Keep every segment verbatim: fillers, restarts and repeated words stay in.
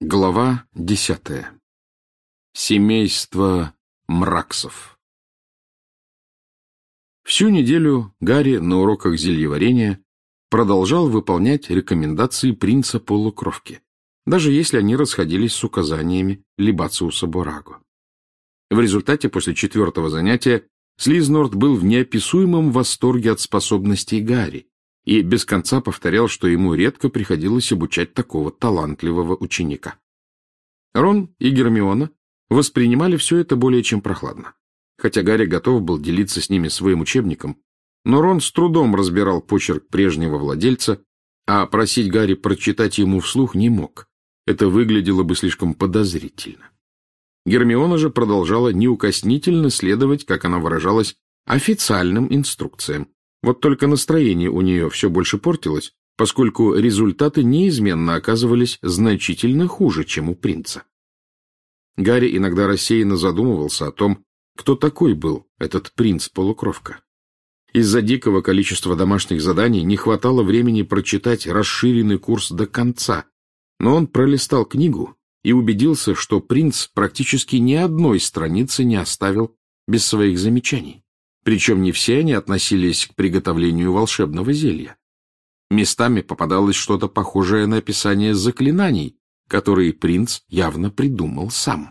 Глава десятая. Семейство Мраксов. Всю неделю Гарри на уроках зельеварения продолжал выполнять рекомендации принца Полукровки, даже если они расходились с указаниями Либациуса Бораго. В результате, после четвертого занятия, Слизнорд был в неописуемом восторге от способностей Гарри и без конца повторял, что ему редко приходилось обучать такого талантливого ученика. Рон и Гермиона воспринимали все это более чем прохладно. Хотя Гарри готов был делиться с ними своим учебником, но Рон с трудом разбирал почерк прежнего владельца, а просить Гарри прочитать ему вслух не мог. Это выглядело бы слишком подозрительно. Гермиона же продолжала неукоснительно следовать, как она выражалась, официальным инструкциям. Вот только настроение у нее все больше портилось, поскольку результаты неизменно оказывались значительно хуже, чем у принца. Гарри иногда рассеянно задумывался о том, кто такой был этот принц-полукровка. Из-за дикого количества домашних заданий не хватало времени прочитать расширенный курс до конца, но он пролистал книгу и убедился, что принц практически ни одной страницы не оставил без своих замечаний. Причем не все они относились к приготовлению волшебного зелья. Местами попадалось что-то похожее на описание заклинаний, которые принц явно придумал сам.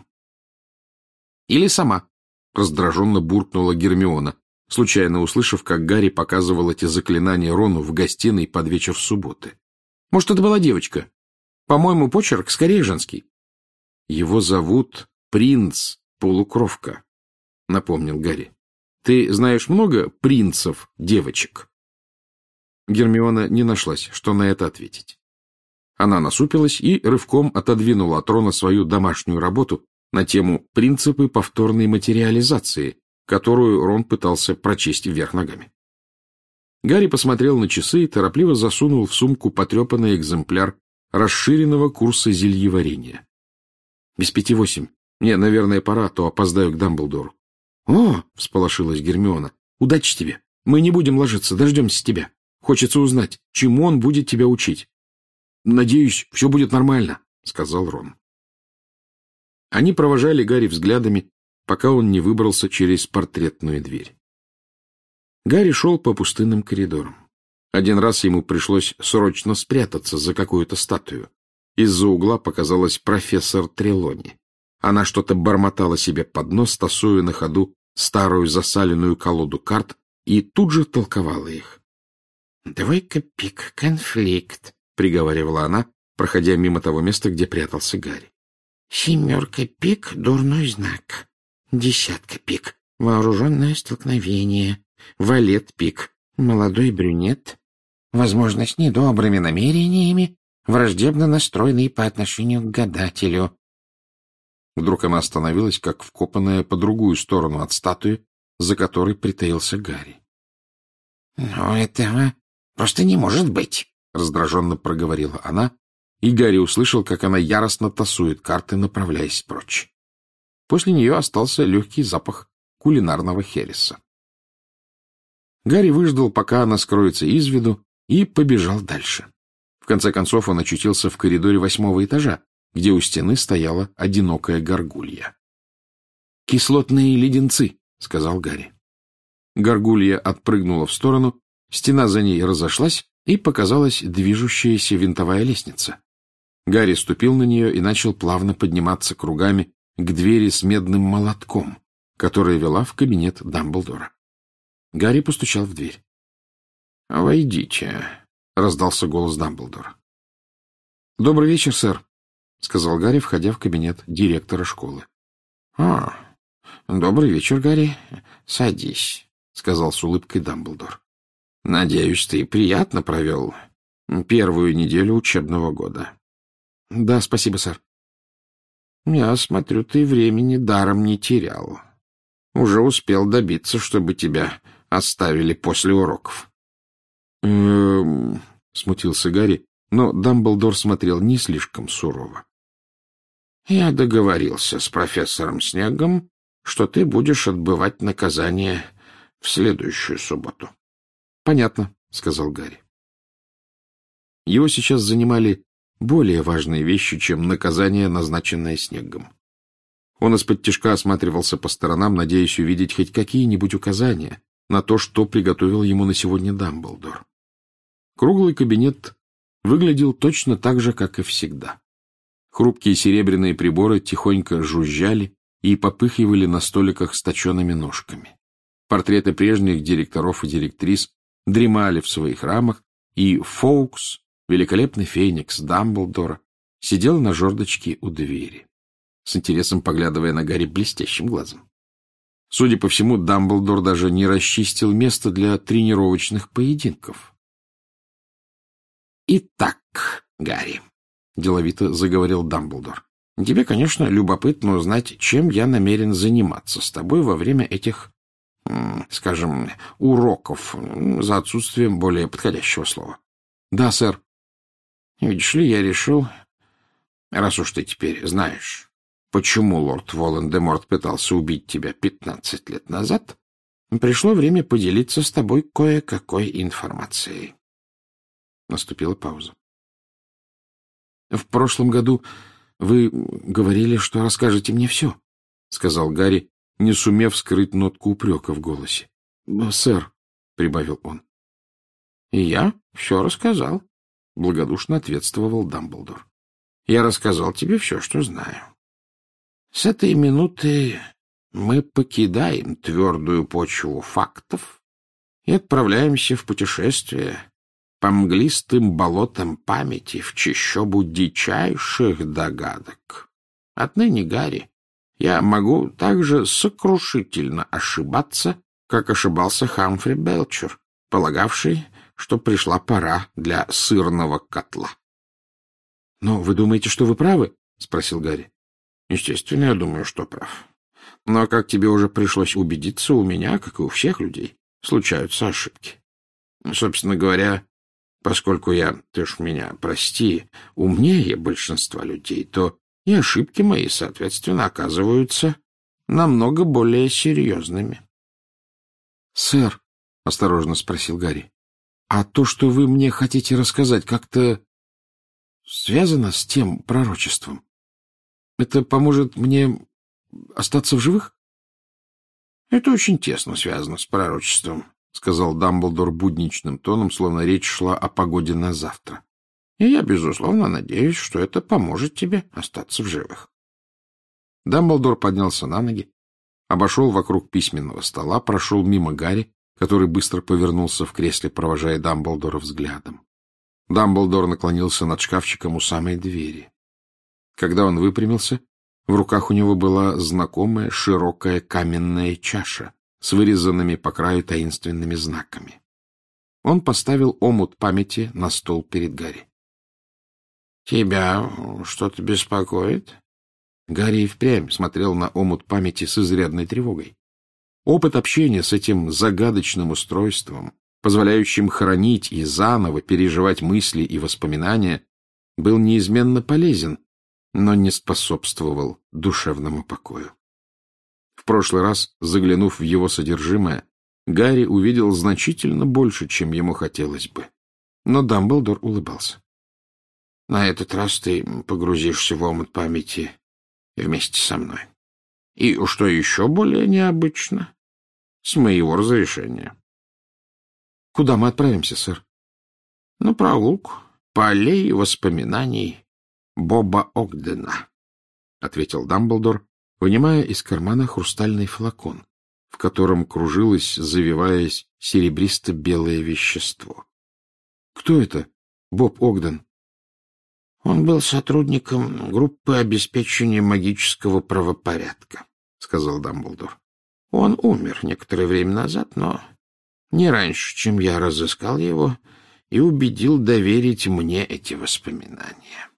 «Или сама», — раздраженно буркнула Гермиона, случайно услышав, как Гарри показывал эти заклинания Рону в гостиной под вечер субботы. «Может, это была девочка? По-моему, почерк скорее женский». «Его зовут принц Полукровка», — напомнил Гарри. «Ты знаешь много принцев-девочек?» Гермиона не нашлась, что на это ответить. Она насупилась и рывком отодвинула от Рона свою домашнюю работу на тему «Принципы повторной материализации», которую Рон пытался прочесть вверх ногами. Гарри посмотрел на часы и торопливо засунул в сумку потрепанный экземпляр расширенного курса зельеварения. «Без пяти восемь. Мне, наверное, пора, а то опоздаю к Дамблдору». «О!» — всполошилась Гермиона. «Удачи тебе! Мы не будем ложиться, дождемся тебя. Хочется узнать, чему он будет тебя учить». «Надеюсь, все будет нормально», — сказал Рон. Они провожали Гарри взглядами, пока он не выбрался через портретную дверь. Гарри шел по пустынным коридорам. Один раз ему пришлось срочно спрятаться за какую-то статую. Из-за угла показалась профессор Трелони. Она что-то бормотала себе под нос, тасуя на ходу старую засаленную колоду карт, и тут же толковала их. «Двойка пик, конфликт», — приговаривала она, проходя мимо того места, где прятался Гарри. «Семерка пик — дурной знак. Десятка пик — вооруженное столкновение. Валет пик — молодой брюнет. Возможно, с недобрыми намерениями, враждебно настроенный по отношению к гадателю». Вдруг она остановилась, как вкопанная по другую сторону от статуи, за которой притаился Гарри. «Но этого просто не может быть», — раздраженно проговорила она, и Гарри услышал, как она яростно тасует карты, направляясь прочь. После нее остался легкий запах кулинарного хереса. Гарри выждал, пока она скроется из виду, и побежал дальше. В конце концов он очутился в коридоре восьмого этажа, где у стены стояла одинокая горгулья. «Кислотные леденцы», — сказал Гарри. Горгулья отпрыгнула в сторону, стена за ней разошлась, и показалась движущаяся винтовая лестница. Гарри ступил на нее и начал плавно подниматься кругами к двери с медным молотком, которая вела в кабинет Дамблдора. Гарри постучал в дверь. «Войдите», — раздался голос Дамблдора. «Добрый вечер, сэр», — сказал Гарри, входя в кабинет директора школы. — А, добрый вечер, Гарри. Садись, — сказал с улыбкой Дамблдор. — Надеюсь, ты приятно провел первую неделю учебного года. — Да, спасибо, сэр. — Я смотрю, ты времени даром не терял. Уже успел добиться, чтобы тебя оставили после уроков. — Эм... — смутился Гарри, но Дамблдор смотрел не слишком сурово. «Я договорился с профессором Снегом, что ты будешь отбывать наказание в следующую субботу». — Понятно, — сказал Гарри. Его сейчас занимали более важные вещи, чем наказание, назначенное Снеггом. Он исподтишка осматривался по сторонам, надеясь увидеть хоть какие-нибудь указания на то, что приготовил ему на сегодня Дамблдор. Круглый кабинет выглядел точно так же, как и всегда. Хрупкие серебряные приборы тихонько жужжали и попыхивали на столиках с точеными ножками. Портреты прежних директоров и директрис дремали в своих рамах, и Фоукс, великолепный феникс Дамблдора, сидел на жердочке у двери, с интересом поглядывая на Гарри блестящим глазом. Судя по всему, Дамблдор даже не расчистил место для тренировочных поединков. «Итак, Гарри», — деловито заговорил Дамблдор, — «тебе, конечно, любопытно узнать, чем я намерен заниматься с тобой во время этих, скажем, уроков, за отсутствием более подходящего слова». «Да, сэр». «Видишь ли, я решил, раз уж ты теперь знаешь, почему лорд Волан-де-Морт пытался убить тебя пятнадцать лет назад, пришло время поделиться с тобой кое-какой информацией». Наступила пауза. «В прошлом году вы говорили, что расскажете мне все», — сказал Гарри, не сумев скрыть нотку упрека в голосе. «Сэр», — прибавил он. «И я все рассказал», — благодушно ответствовал Дамблдор. «Я рассказал тебе все, что знаю. С этой минуты мы покидаем твердую почву фактов и отправляемся в путешествие по мглистым болотам памяти в чащобу дичайших догадок. Отныне, Гарри, я могу так же сокрушительно ошибаться, как ошибался Хамфри Белчер, полагавший, что пришла пора для сырного котла». — Но вы думаете, что вы правы? — спросил Гарри. — Естественно, я думаю, что прав. Но, как тебе уже пришлось убедиться, у меня, как и у всех людей, случаются ошибки. Собственно говоря, поскольку я, ты ж меня прости, умнее большинства людей, то и ошибки мои, соответственно, оказываются намного более серьезными. — Сэр, — осторожно спросил Гарри, — а то, что вы мне хотите рассказать, как-то связано с тем пророчеством? Это поможет мне остаться в живых? — Это очень тесно связано с пророчеством, — сказал Дамблдор будничным тоном, словно речь шла о погоде на завтра. — И я, безусловно, надеюсь, что это поможет тебе остаться в живых. Дамблдор поднялся на ноги, обошел вокруг письменного стола, прошел мимо Гарри, который быстро повернулся в кресле, провожая Дамблдора взглядом. Дамблдор наклонился над шкафчиком у самой двери. Когда он выпрямился, в руках у него была знакомая широкая каменная чаша с вырезанными по краю таинственными знаками. Он поставил омут памяти на стол перед Гарри. — Тебя что-то беспокоит? Гарри и впрямь смотрел на омут памяти с изрядной тревогой. Опыт общения с этим загадочным устройством, позволяющим хранить и заново переживать мысли и воспоминания, был неизменно полезен, но не способствовал душевному покою. В прошлый раз, заглянув в его содержимое, Гарри увидел значительно больше, чем ему хотелось бы. Но Дамблдор улыбался. — На этот раз ты погрузишься в омут памяти вместе со мной. И, что еще более необычно, с моего разрешения. — Куда мы отправимся, сэр? — На прогулку по аллее воспоминаний Боба Огдена, — ответил Дамблдор, вынимая из кармана хрустальный флакон, в котором кружилось, завиваясь, серебристо-белое вещество. — Кто это, Боб Огден? — Он был сотрудником группы обеспечения магического правопорядка, — сказал Дамблдор. — Он умер некоторое время назад, но не раньше, чем я разыскал его и убедил доверить мне эти воспоминания.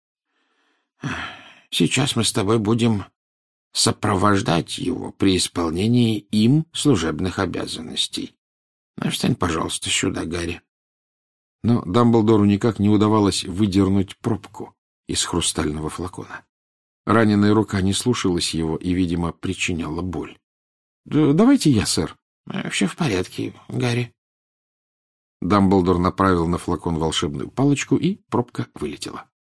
Сейчас мы с тобой будем сопровождать его при исполнении им служебных обязанностей. Ну, встань, пожалуйста, сюда, Гарри. Но Дамблдору никак не удавалось выдернуть пробку из хрустального флакона. Раненая рука не слушалась его и, видимо, причиняла боль. — Давайте я, сэр. — Все в порядке, Гарри. Дамблдор направил на флакон волшебную палочку, и пробка вылетела.